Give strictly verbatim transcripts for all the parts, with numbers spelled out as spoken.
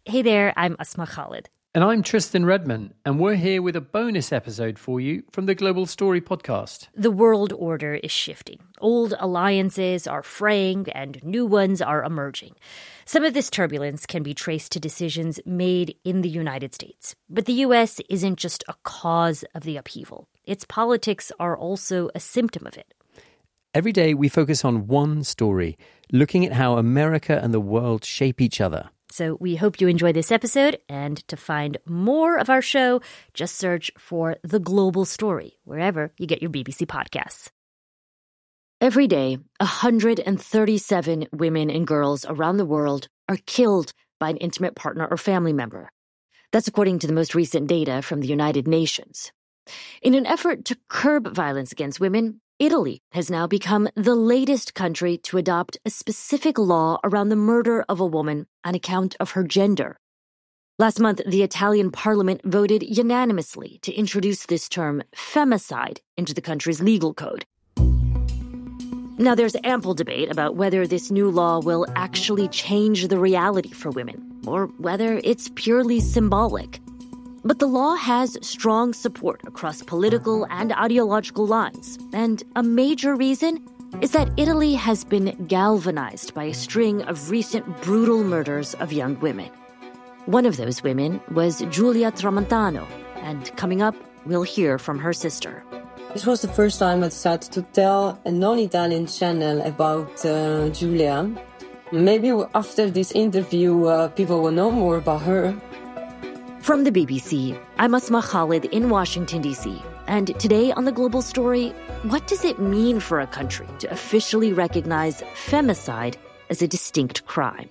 Hey there, I'm Asma Khalid. And I'm Tristan Redman, and we're here with a bonus episode for you from the Global Story podcast. The world order is shifting. Old alliances are fraying and new ones are emerging. Some of this turbulence can be traced to decisions made in the United States. But the U S isn't just a cause of the upheaval. Its politics are also a symptom of it. Every day we focus on one story, looking at how America and the world shape each other. So we hope you enjoy this episode, and to find more of our show, just search for The Global Story, wherever you get your B B C podcasts. Every day, one hundred thirty-seven women and girls around the world are killed by an intimate partner or family member. That's according to the most recent data from the United Nations. In an effort to curb violence against women, Italy has now become the latest country to adopt a specific law around the murder of a woman on account of her gender. Last month, the Italian parliament voted unanimously to introduce this term, femicide, into the country's legal code. Now, there's ample debate about whether this new law will actually change the reality for women, or whether it's purely symbolic. But the law has strong support across political and ideological lines, and a major reason is that Italy has been galvanized by a string of recent brutal murders of young women. One of those women was Giulia Tramontano, and coming up, we'll hear from her sister. This was the first time I decided to tell a non-Italian channel about uh, Giulia. Maybe after this interview, uh, people will know more about her. From the B B C, I'm Asma Khalid in Washington, D C. And today on The Global Story, what does it mean for a country to officially recognize femicide as a distinct crime?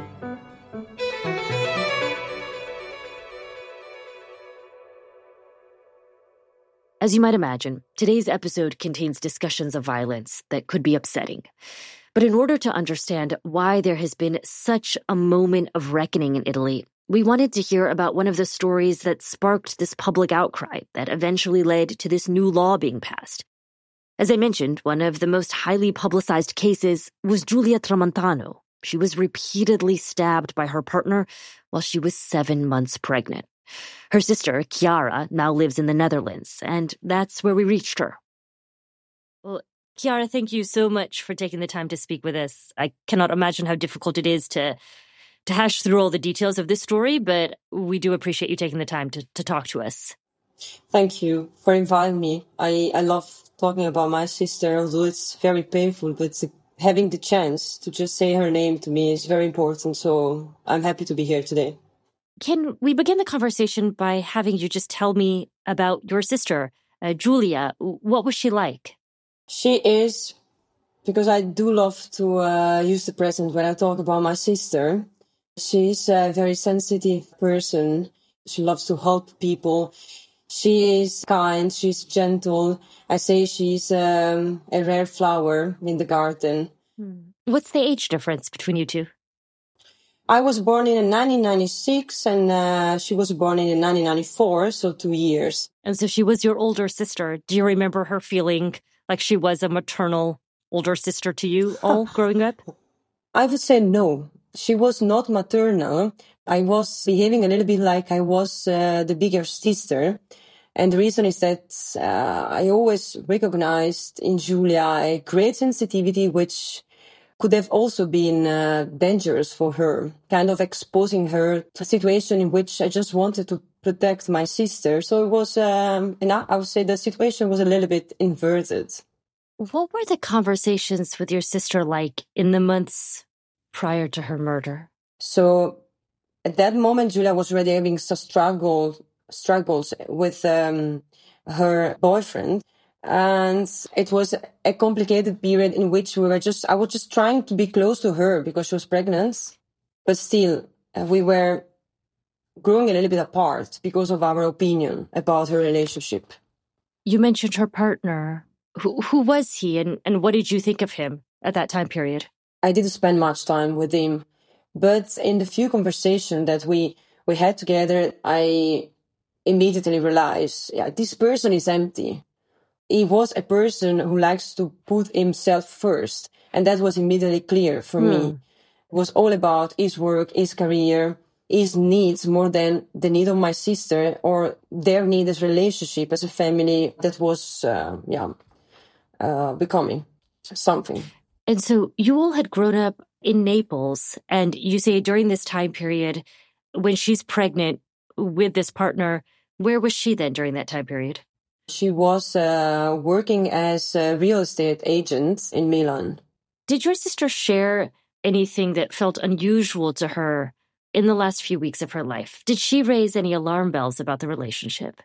As you might imagine, today's episode contains discussions of violence that could be upsetting. But in order to understand why there has been such a moment of reckoning in Italy, we wanted to hear about one of the stories that sparked this public outcry that eventually led to this new law being passed. As I mentioned, one of the most highly publicized cases was Giulia Tramontano. She was repeatedly stabbed by her partner while she was seven months pregnant. Her sister, Chiara, now lives in the Netherlands, and that's where we reached her. Well, Chiara, thank you so much for taking the time to speak with us. I cannot imagine how difficult it is to to hash through all the details of this story, but we do appreciate you taking the time to, to talk to us. Thank you for inviting me. I, I love talking about my sister, although it's very painful, but having the chance to just say her name to me is very important, so I'm happy to be here today. Can we begin the conversation by having you just tell me about your sister, uh, Giulia? What was she like? She is, because I do love to uh, use the present when I talk about my sister. She's a very sensitive person. She loves to help people. She is kind. She's gentle. I say she's um, a rare flower in the garden. What's the age difference between you two? I was born in nineteen ninety-six and uh, she was born in nineteen ninety-four, so two years. And so she was your older sister. Do you remember her feeling like she was a maternal older sister to you all growing up? I would say no. She was not maternal. I was behaving a little bit like I was uh, the bigger sister. And the reason is that uh, I always recognized in Giulia a great sensitivity, which could have also been uh, dangerous for her, kind of exposing her to a situation in which I just wanted to protect my sister. So it was, um, and I would say the situation was a little bit inverted. What were the conversations with your sister like in the months prior to her murder? So at that moment, Giulia was already having some struggle, struggles with um, her boyfriend. And it was a complicated period in which we were just, I was just trying to be close to her because she was pregnant. But still, uh, we were growing a little bit apart because of our opinion about her relationship. You mentioned her partner. Who, who was he and, and what did you think of him at that time period? I didn't spend much time with him. But in the few conversations that we, we had together, I immediately realized, yeah, this person is empty. He was a person who likes to put himself first. And that was immediately clear for hmm. me. It was all about his work, his career. his needs more than the need of my sister or their need as relationship as a family that was, uh, yeah, uh, becoming something. And so you all had grown up in Naples, and you say during this time period, when she's pregnant with this partner, where was she then during that time period? She was uh, working as a real estate agent in Milan. Did your sister share anything that felt unusual to her in the last few weeks of her life? Did she raise any alarm bells about the relationship?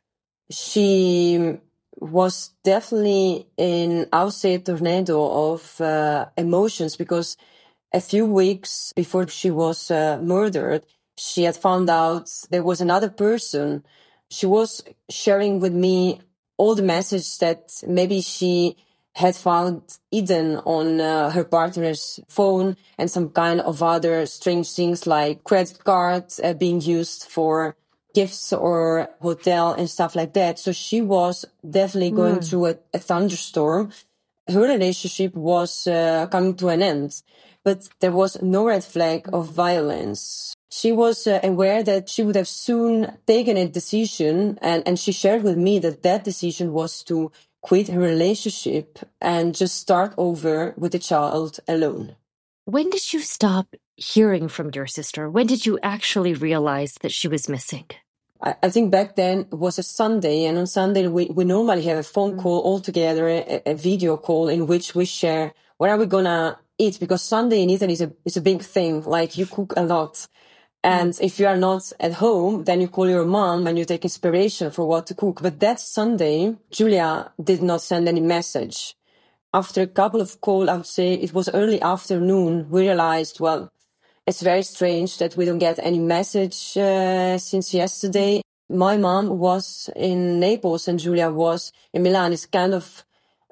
She was definitely in, I would say, a tornado of uh, emotions, because a few weeks before she was uh, murdered, she had found out there was another person. She was sharing with me all the messages that maybe she had found hidden on uh, her partner's phone, and some kind of other strange things like credit cards uh, being used for gifts or hotel and stuff like that. So she was definitely going mm. through a, a thunderstorm. Her relationship was uh, coming to an end, but there was no red flag of violence. She was uh, aware that she would have soon taken a decision, and, and she shared with me that that decision was to quit her relationship and just start over with the child alone. When did you stop hearing from your sister? When did you actually realize that she was missing? I, I think back then it was a Sunday, and on Sunday we, we normally have a phone call all together, a, a video call in which we share what are we gonna eat, because Sunday in Italy is a, is a big thing. Like, you cook a lot. And if you are not at home, then you call your mom and you take inspiration for what to cook. But that Sunday, Giulia did not send any message. After a couple of calls, I would say it was early afternoon, we realized, well, it's very strange that we don't get any message uh, since yesterday. My mom was in Naples and Giulia was in Milan. It's kind of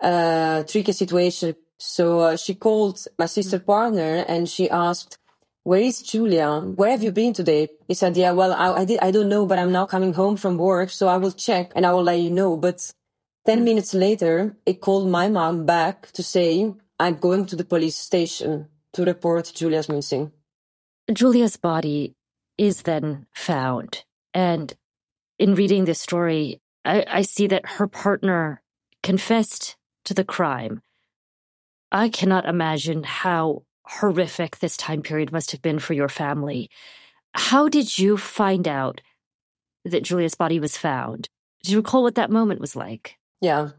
a tricky situation. So uh, she called my sister partner and she asked, "Where is Giulia? Where have you been today?" He said, "Yeah, well, I, I, did, I don't know, but I'm now coming home from work, so I will check and I will let you know." But ten minutes later, he called my mom back to say, "I'm going to the police station to report Giulia's missing." Giulia's body is then found. And in reading this story, I, I see that her partner confessed to the crime. I cannot imagine how horrific this time period must have been for your family. How did you find out that Giulia's body was found? Do you recall what that moment was like? Yeah.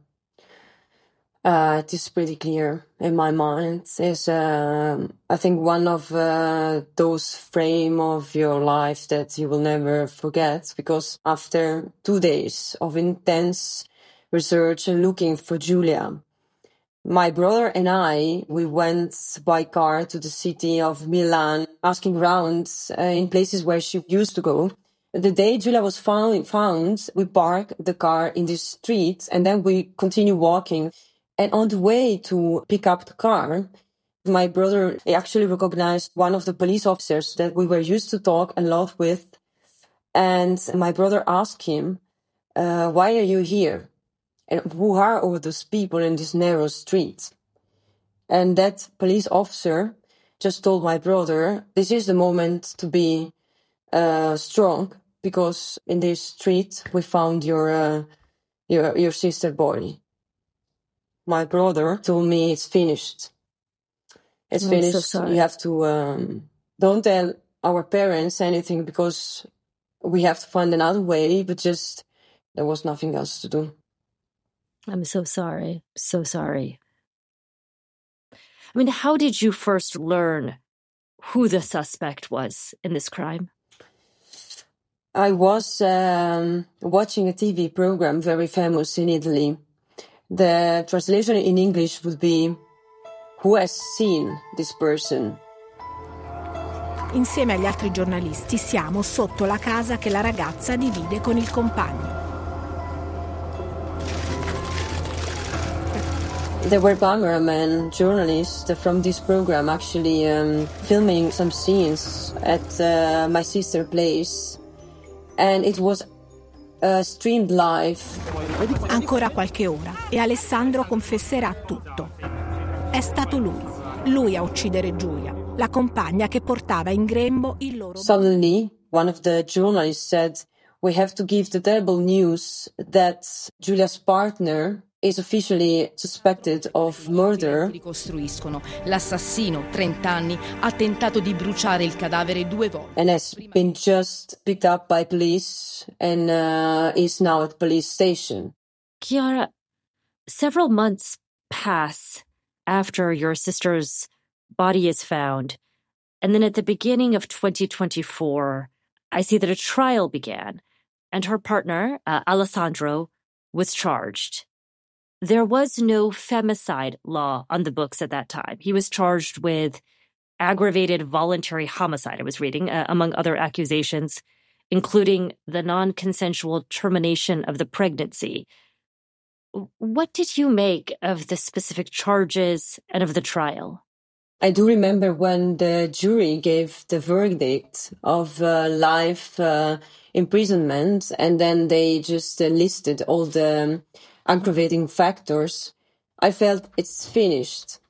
Uh, it is pretty clear in my mind. It's, uh, I think, one of uh, those frame of your life that you will never forget, because after two days of intense research and looking for Giulia, my brother and I, we went by car to the city of Milan, asking around uh, in places where she used to go. The day Giulia was found, found, we parked the car in this street and then we continue walking. And on the way to pick up the car, my brother actually recognized one of the police officers that we were used to talk a lot with. And my brother asked him, uh, "Why are you here? And who are all those people in this narrow street?" And that police officer just told my brother, "This is the moment to be uh, strong, because in this street we found your uh, your your sister's body." My brother told me, "It's finished. It's I'm finished. so sorry. You have to um, don't tell our parents anything, because we have to find another way." But just there was nothing else to do. I'm so sorry. So sorry. I mean, how did you first learn who the suspect was in this crime? I was um, watching a T V program very famous in Italy. The translation in English would be, "Who has seen this person?" Insieme agli altri giornalisti siamo sotto la casa che la ragazza divide con il compagno. There were cameramen, journalists from this program actually um, filming some scenes at uh, my sister's place. And it was uh, streamed live. Ancora qualche ora e Alessandro confesserà tutto. È stato lui, lui a uccidere Giulia, la compagna che portava in grembo il loro... Suddenly, one of the journalists said, we have to give the terrible news that Giulia's partner is officially suspected of murder. Ricostruiscono. L'assassino, trenta anni, ha tentato di bruciare il cadavere due volte. And has been just picked up by police and uh, is now at police station. Chiara, several months pass after your sister's body is found. And then at the beginning of twenty twenty-four, I see that a trial began, and her partner, uh, Alessandro, was charged. There was no femicide law on the books at that time. He was charged with aggravated voluntary homicide, I was reading, uh, among other accusations, including the non-consensual termination of the pregnancy. What did you make of the specific charges and of the trial? I do remember when the jury gave the verdict of uh, life uh, imprisonment, and then they just uh, listed all the aggravating factors. I felt it's finished.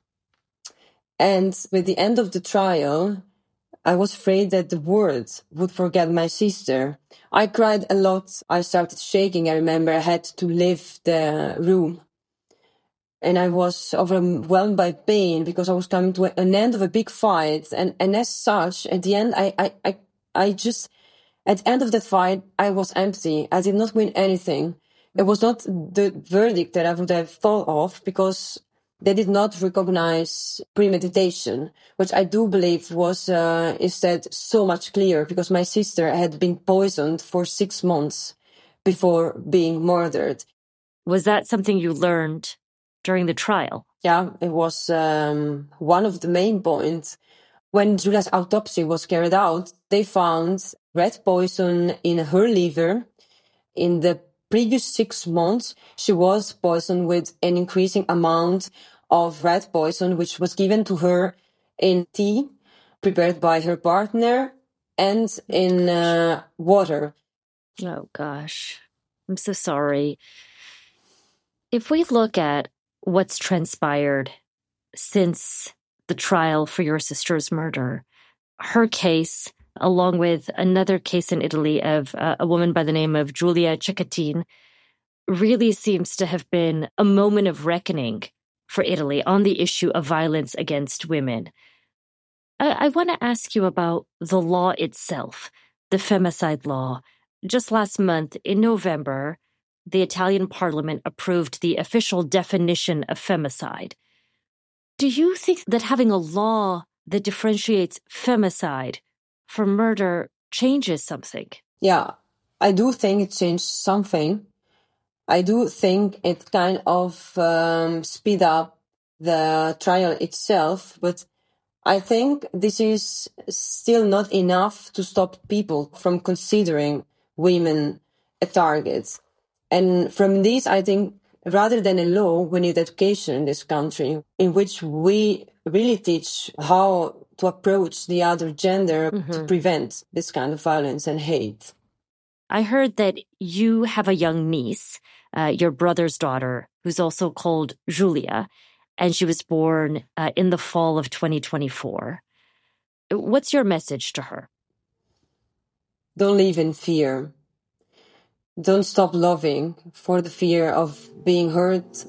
And with the end of the trial, I was afraid that the world would forget my sister. I cried a lot. I started shaking. I remember I had to leave the room. And I was overwhelmed by pain because I was coming to an end of a big fight. And, and as such, at the end, I, I, I, I just, at the end of that fight, I was empty. I did not win anything. It was not the verdict that I would have thought of because they did not recognize premeditation, which I do believe was uh, instead so much clearer because my sister had been poisoned for six months before being murdered. Was that something you learned during the trial? Yeah, it was um, one of the main points. When Giulia's autopsy was carried out, they found rat poison in her liver. In the previous six months, she was poisoned with an increasing amount of rat poison, which was given to her in tea prepared by her partner and in uh, water. Oh, gosh. I'm so sorry. If we look at what's transpired since the trial for your sister's murder, her case, along with another case in Italy of uh, a woman by the name of Giulia Cecchettin, really seems to have been a moment of reckoning for Italy on the issue of violence against women. I, I want to ask you about the law itself, the femicide law. Just last month, in November, the Italian parliament approved the official definition of femicide. Do you think that having a law that differentiates femicide from murder changes something? Yeah, I do think it changed something. I do think it kind of um, speed up the trial itself, but I think this is still not enough to stop people from considering women a target. And from this, I think, rather than a law, we need education in this country in which we really teach how to approach the other gender mm-hmm. to prevent this kind of violence and hate. I heard that you have a young niece, uh, your brother's daughter, who's also called Giulia, and she was born uh, in the fall of twenty twenty-four. What's your message to her? Don't live in fear. Don't stop loving for the fear of being hurt.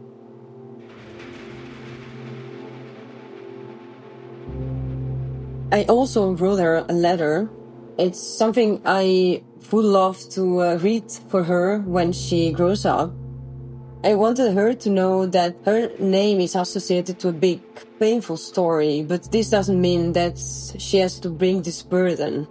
I also wrote her a letter. It's something I would love to uh, read for her when she grows up. I wanted her to know that her name is associated to a big, painful story, but this doesn't mean that she has to bring this burden.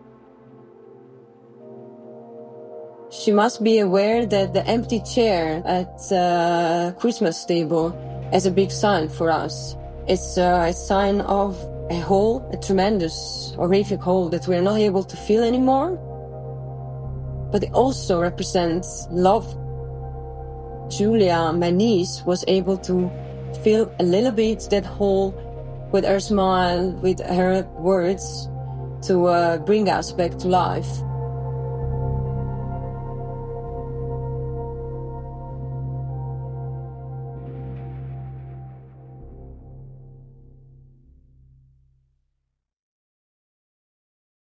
She must be aware that the empty chair at the uh, Christmas table is a big sign for us. It's uh, a sign of a hole, a tremendous, horrific hole that we're not able to feel anymore. But it also represents love. Giulia, my niece, was able to fill a little bit that hole with her smile, with her words, to uh, bring us back to life.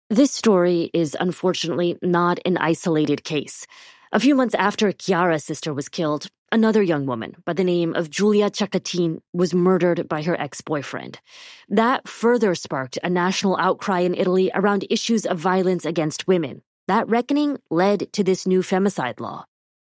This story is unfortunately not an isolated case. A few months after Chiara's sister was killed, another young woman by the name of Giulia Cecchettin was murdered by her ex-boyfriend. That further sparked a national outcry in Italy around issues of violence against women. That reckoning led to this new femicide law.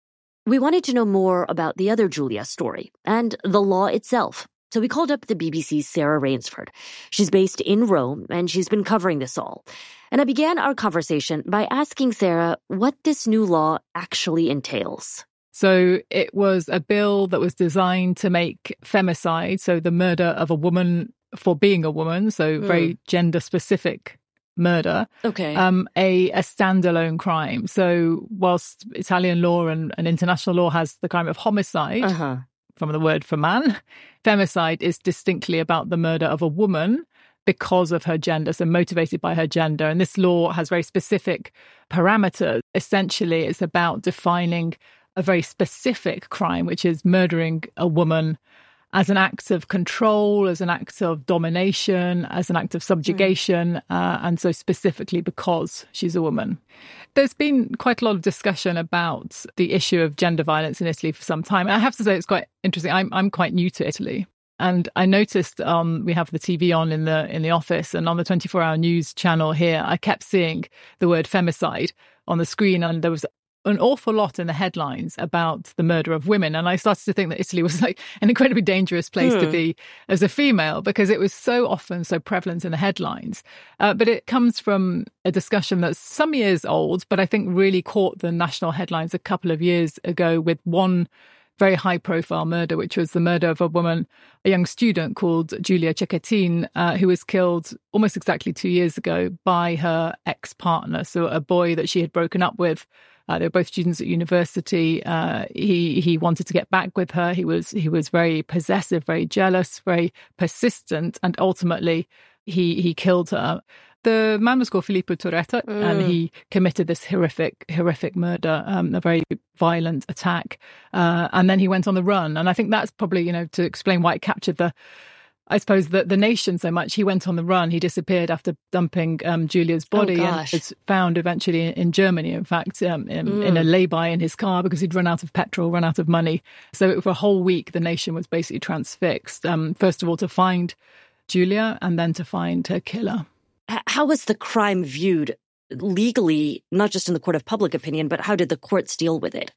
We wanted to know more about the other Giulia story and the law itself. So we called up the B B C's Sarah Rainsford. She's based in Rome, and she's been covering this all. And I began our conversation by asking Sarah what this new law actually entails. So it was a bill that was designed to make femicide, so the murder of a woman for being a woman, so mm. very gender-specific murder, okay. um, a, a standalone crime. So whilst Italian law and, and international law has the crime of homicide, uh-huh. from the word for man, femicide is distinctly about the murder of a woman because of her gender, so motivated by her gender. And this law has very specific parameters. Essentially, it's about defining a very specific crime, which is murdering a woman as an act of control, as an act of domination, as an act of subjugation, mm. uh, and so specifically because she's a woman. There's been quite a lot of discussion about the issue of gender violence in Italy for some time. And I have to say it's quite interesting. I'm I'm quite new to Italy. And I noticed um, we have the T V on in the in the office, and on the twenty-four hour news channel here, I kept seeing the word femicide on the screen, and there was an awful lot in the headlines about the murder of women. And I started to think that Italy was like an incredibly dangerous place hmm. to be as a female, because it was so often so prevalent in the headlines. Uh, but it comes from a discussion that's some years old, but I think really caught the national headlines a couple of years ago with one very high-profile murder, which was the murder of a woman, a young student called Giulia Cecchettin, uh, who was killed almost exactly two years ago by her ex-partner, so a boy that she had broken up with. Uh, they were both students at university. Uh, he he wanted to get back with her. He was he was very possessive, very jealous, very persistent, and ultimately he he killed her. The man was called Filippo Turetta, mm. and he committed this horrific, horrific murder, um, a very violent attack. Uh, and then he went on the run. And I think that's probably, you know, to explain why it captured the, I suppose, the, the nation so much. He went on the run. He disappeared after dumping um, Giulia's body oh, and was found eventually in Germany, in fact, um, in, mm. in a lay-by in his car because he'd run out of petrol, run out of money. So for a whole week, the nation was basically transfixed. Um, first of all, to find Giulia and then to find her killer. How was the crime viewed legally, not just in the court of public opinion, but how did the courts deal with it?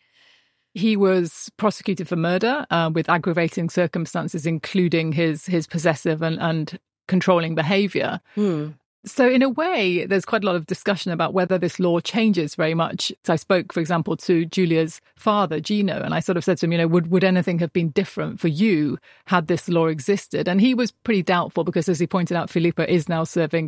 He was prosecuted for murder uh, with aggravating circumstances, including his his possessive and, and controlling behaviour. Hmm. So in a way, there's quite a lot of discussion about whether this law changes very much. So I spoke, for example, to Giulia's father, Gino, and I sort of said to him, you know, would, would anything have been different for you had this law existed? And he was pretty doubtful because, as he pointed out, Filippo is now serving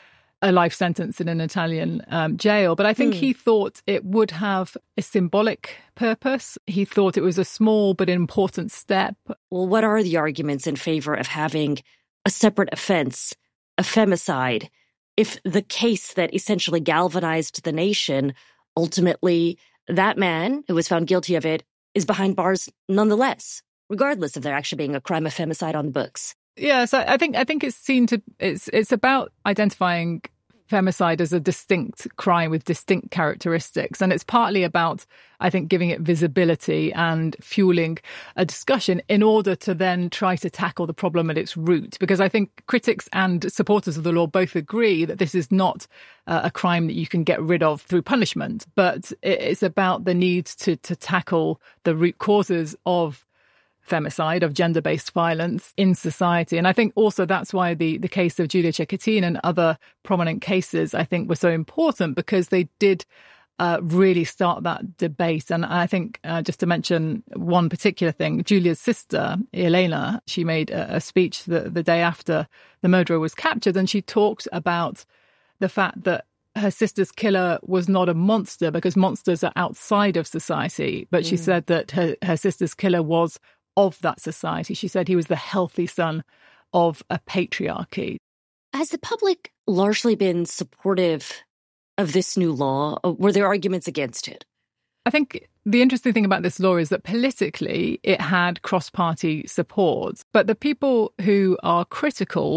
a life sentence in an Italian um, jail. But I think mm. he thought it would have a symbolic purpose. He thought it was a small but important step. Well, what are the arguments in favor of having a separate offense, a femicide, if the case that essentially galvanized the nation, ultimately that man who was found guilty of it is behind bars nonetheless, regardless of there actually being a crime of femicide on the books? Yeah, so I think I think it's seen to it's it's about identifying femicide as a distinct crime with distinct characteristics. And it's partly about, I think, giving it visibility and fueling a discussion in order to then try to tackle the problem at its root. Because I think critics and supporters of the law both agree that this is not uh, a crime that you can get rid of through punishment, but it's about the need to to tackle the root causes of femicide, of gender-based violence in society. And I think also that's why the, the case of Giulia Cecchettin and other prominent cases, I think, were so important, because they did uh, really start that debate. And I think, uh, just to mention one particular thing, Giulia's sister, Elena, she made a, a speech the, the day after the murderer was captured, and she talked about the fact that her sister's killer was not a monster because monsters are outside of society. But mm. she said that her, her sister's killer was of that society. She said he was the healthy son of a patriarchy. Has the public largely been supportive of this new law? Or were there arguments against it? I think the interesting thing about this law is that politically it had cross-party support, but the people who are critical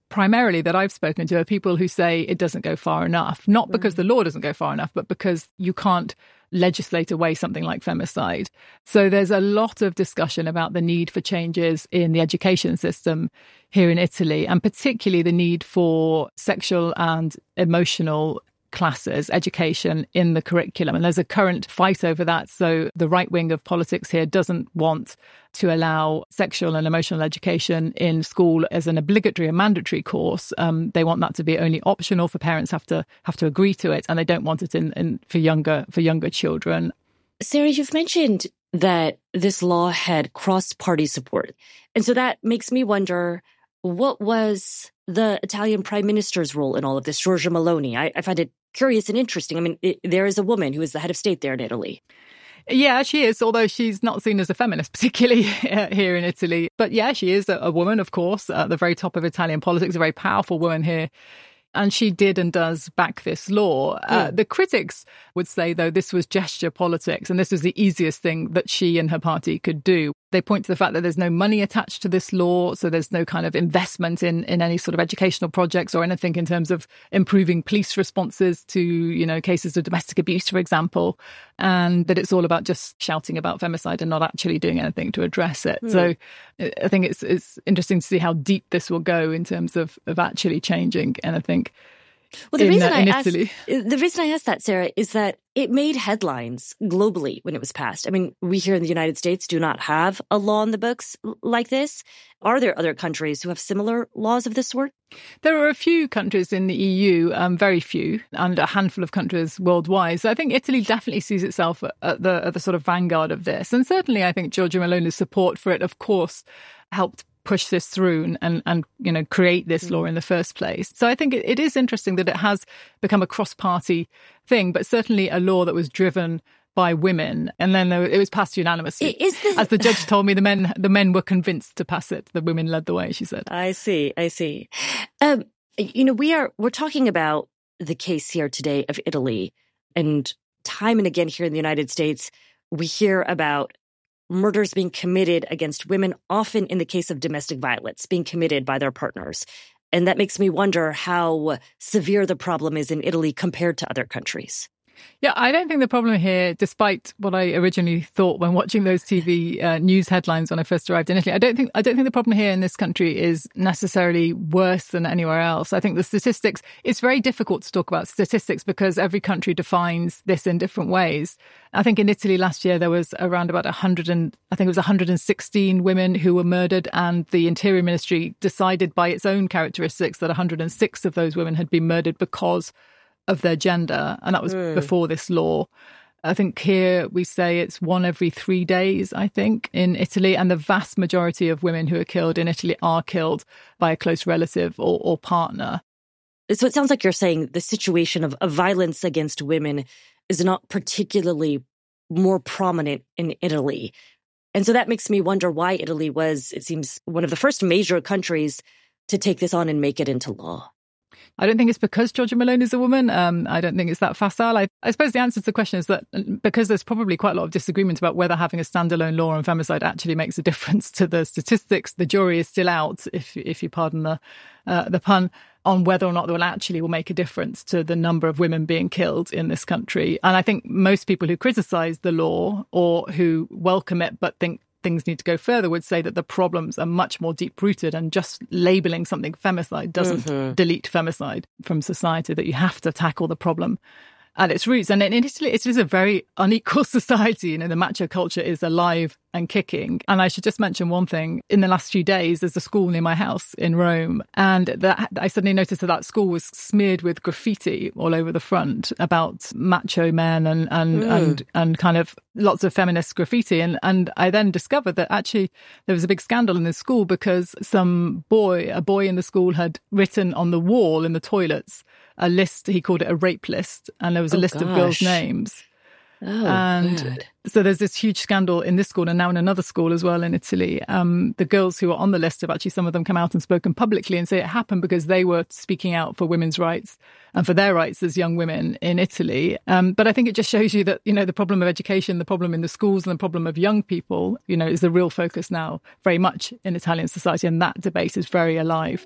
primarily that I've spoken to are people who say it doesn't go far enough, not because the law doesn't go far enough, but because you can't legislate away something like femicide. So there's a lot of discussion about the need for changes in the education system here in Italy, and particularly the need for sexual and emotional classes, education in the curriculum. And there's a current fight over that. So the right wing of politics here doesn't want to allow sexual and emotional education in school as an obligatory and mandatory course. Um, they want that to be only optional, for parents have to have to agree to it, and they don't want it in, in for younger for younger children. Sarah, you've mentioned that this law had cross-party support. And so that makes me wonder, what was the Italian Prime Minister's role in all of this, Giorgia Meloni? I, I find it curious and interesting. I mean, it, there is a woman who is the head of state there in Italy. Yeah, she is, although she's not seen as a feminist, particularly here in Italy. But yeah, she is a, a woman, of course, at the very top of Italian politics, a very powerful woman here. And she did and does back this law. Uh, yeah. The critics would say, though, this was gesture politics, and this was the easiest thing that she and her party could do. They point to the fact that there's no money attached to this law, so there's no kind of investment in, in any sort of educational projects or anything in terms of improving police responses to, you know, cases of domestic abuse, for example, and that it's all about just shouting about femicide and not actually doing anything to address it. Mm. So I think it's it's interesting to see how deep this will go in terms of, of actually changing anything. Well, the in, reason uh, I in asked, Italy. the reason I asked that, Sarah, is that it made headlines globally when it was passed. I mean, we here in the United States do not have a law in the books like this. Are there other countries who have similar laws of this sort? There are a few countries in the E U, um, very few, and a handful of countries worldwide. So I think Italy definitely sees itself at the, at the sort of vanguard of this. And certainly I think Giorgia Meloni's support for it, of course, helped push this through and, and, and, you know, create this law in the first place. So I think it, it is interesting that it has become a cross-party thing, but certainly a law that was driven by women. And then there, it was passed unanimously. Is this... As the judge told me, the men the men were convinced to pass it. The women led the way, she said. I see, I see. Um, you know, we are, we're talking about the case here today of Italy. And time and again here in the United States, we hear about murders being committed against women, often in the case of domestic violence, being committed by their partners. And that makes me wonder how severe the problem is in Italy compared to other countries. Yeah, I don't think the problem here, despite what I originally thought when watching those T V uh, news headlines when I first arrived in Italy, I don't think I don't think the problem here in this country is necessarily worse than anywhere else. I think the statistics, it's very difficult to talk about statistics because every country defines this in different ways. I think in Italy last year there was around about one hundred and I think it was one hundred sixteen women who were murdered, and the Interior Ministry decided by its own characteristics that one hundred six of those women had been murdered because of their gender, and that was mm. before this law. I think here we say it's one every three days, I think, in Italy, and the vast majority of women who are killed in Italy are killed by a close relative or, or partner. So it sounds like you're saying the situation of, of violence against women is not particularly more prominent in Italy. And so that makes me wonder why Italy was, it seems, one of the first major countries to take this on and make it into law. I don't think it's because Giorgia Meloni is a woman. Um, I don't think it's that facile. I, I suppose the answer to the question is that because there's probably quite a lot of disagreement about whether having a standalone law on femicide actually makes a difference to the statistics, the jury is still out, if if you pardon the uh, the pun, on whether or not they will actually will make a difference to the number of women being killed in this country. And I think most people who criticise the law or who welcome it but think things need to go further would say that the problems are much more deep-rooted, and just labelling something femicide doesn't mm-hmm. delete femicide from society, that you have to tackle the problem at its roots. And in Italy, it is a very unequal society. You know, the macho culture is alive and kicking. And I should just mention one thing. In the last few days, there's a school near my house in Rome, and that, I suddenly noticed that that school was smeared with graffiti all over the front about macho men and and mm. and, and kind of lots of feminist graffiti. And, and I then discovered that actually there was a big scandal in the school because some boy, a boy in the school had written on the wall in the toilets a list, he called it a rape list, and there was a oh, list gosh. of girls' names. Oh, and God. So there's this huge scandal in this school and now in another school as well in Italy. Um, the girls who are on the list have actually, some of them come out and spoken publicly and say it happened because they were speaking out for women's rights and for their rights as young women in Italy. Um, but I think it just shows you that, you know, the problem of education, the problem in the schools and the problem of young people, you know, is the real focus now very much in Italian society. And that debate is very alive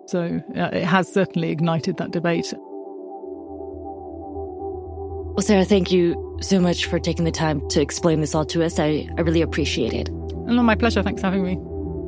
So uh, it has certainly ignited that debate. Well, Sarah, thank you so much for taking the time to explain this all to us. I, I really appreciate it. No, my pleasure. Thanks for having me.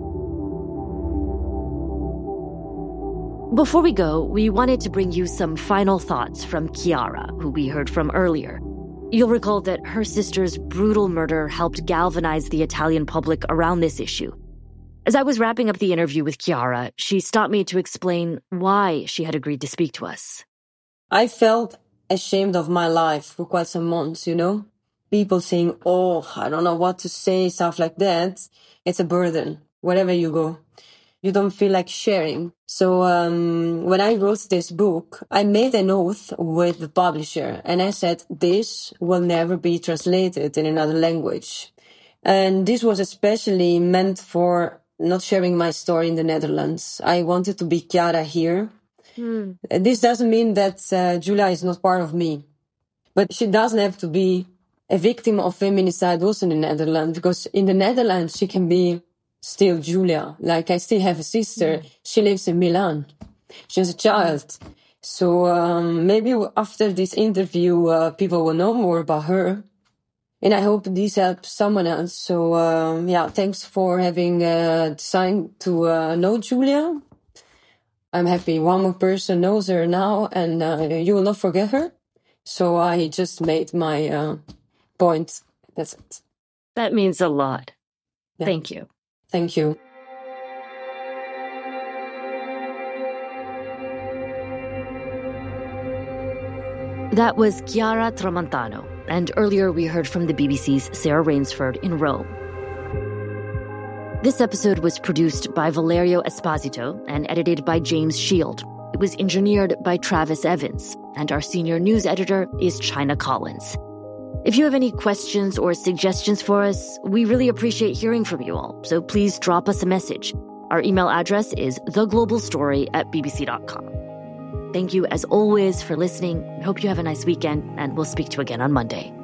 Before we go, we wanted to bring you some final thoughts from Chiara, who we heard from earlier. You'll recall that her sister's brutal murder helped galvanize the Italian public around this issue. As I was wrapping up the interview with Chiara, she stopped me to explain why she had agreed to speak to us. I felt ashamed of my life for quite some months, you know? People saying, oh, I don't know what to say, stuff like that. It's a burden, wherever you go. You don't feel like sharing. So um, when I wrote this book, I made an oath with the publisher. And I said, this will never be translated in another language. And this was especially meant for not sharing my story in the Netherlands. I wanted to be Chiara here. Mm. This doesn't mean that uh, Giulia is not part of me. But she doesn't have to be a victim of feminicide also in the Netherlands. Because in the Netherlands, she can be still Giulia. Like, I still have a sister. Mm. She lives in Milan. She has a child. So um, maybe after this interview, uh, people will know more about her. And I hope this helps someone else. So, um, yeah, thanks for having uh, decided to uh, know Giulia. I'm happy one more person knows her now, and uh, you will not forget her. So I just made my uh, point. That's it. That means a lot. Yeah. Thank you. Thank you. That was Chiara Tramontano, and earlier we heard from the B B C's Sarah Rainsford in Rome. This episode was produced by Valerio Esposito and edited by James Shield. It was engineered by Travis Evans, and our senior news editor is China Collins. If you have any questions or suggestions for us, we really appreciate hearing from you all, so please drop us a message. Our email address is theglobalstory at bbc dot com. Thank you, as always, for listening. I hope you have a nice weekend, and we'll speak to you again on Monday.